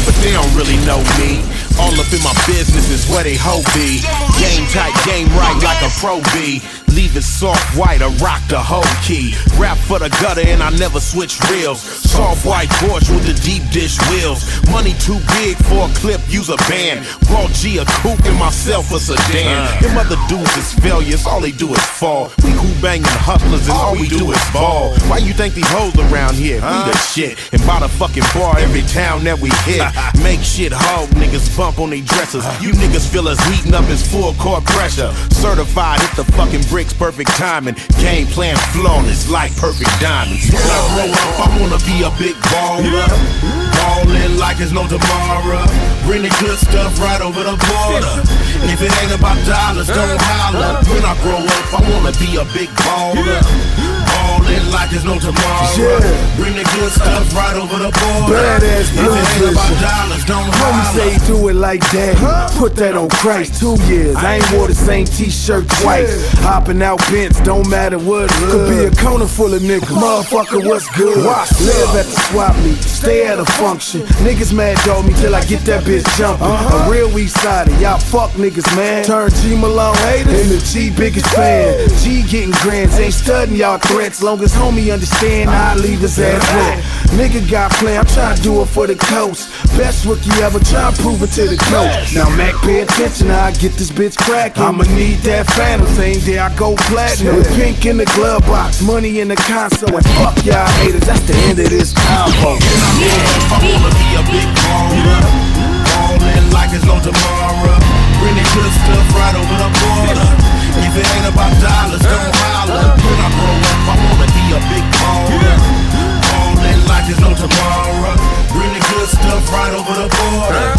but they don't really know me. All up in my business is where they hoe be. Game tight, game right like a pro B. Leave it soft white, I rock the whole key. Rap for the gutter and I never switch reels. Soft white Porsche with the deep dish wheels. Money too big for a clip, use a band. Brought G a coupe and myself a sedan. Them other dudes is failures, all they do is fall. We who banging hustlers and all we do is ball. Why you think these hoes around here? We the shit. And by the fucking bar every town that we hit. Make shit hog niggas bump on they dressers. You niggas feel us heating up as full court pressure. Certified hit the fucking bricks, perfect timing. Game plan flawless like perfect diamonds. When I grow up, I wanna be a big baller. Ballin' like it's no tomorrow. Bring the good stuff right over the border. If it ain't about dollars, don't holler. When I grow up, I wanna be a big baller. Ballin' like it's no tomorrow. Bring the good stuff right over the border. Badass if it ain't about dollars, don't holler. Homie say he do it like that. Put that on Christ. 2 years, I ain't wore the same t-shirt twice. Hopping out bents, don't matter what. Could be a corner full of niggas. Motherfucker, what's good? Live at the swap meet, stay at a function. Niggas mad dog me till I get that bitch jumping. A real East Sider, y'all fuck niggas, man. Turn G Malone haters and the G biggest fan. G getting grands, ain't studying y'all threats. Long as homie understand, I leave his ass wet. Nigga got plan, I'm trying to do it for the coast. Best rookie ever, try to prove it to the coach. Now Mac, pay attention, I get this bitch crackin'. I'ma need that phantom, same day I go platinum. With pink in the glove box, money in the console, and fuck y'all haters, that's the end of this combo. I wanna be a big baller. Ballin' like it's no tomorrow. Bring the good stuff right over the border. If it ain't about dollars, don't holler. When I grow up, I wanna be a big baller. Ballin' like it's no tomorrow. Bring the good stuff right over the border.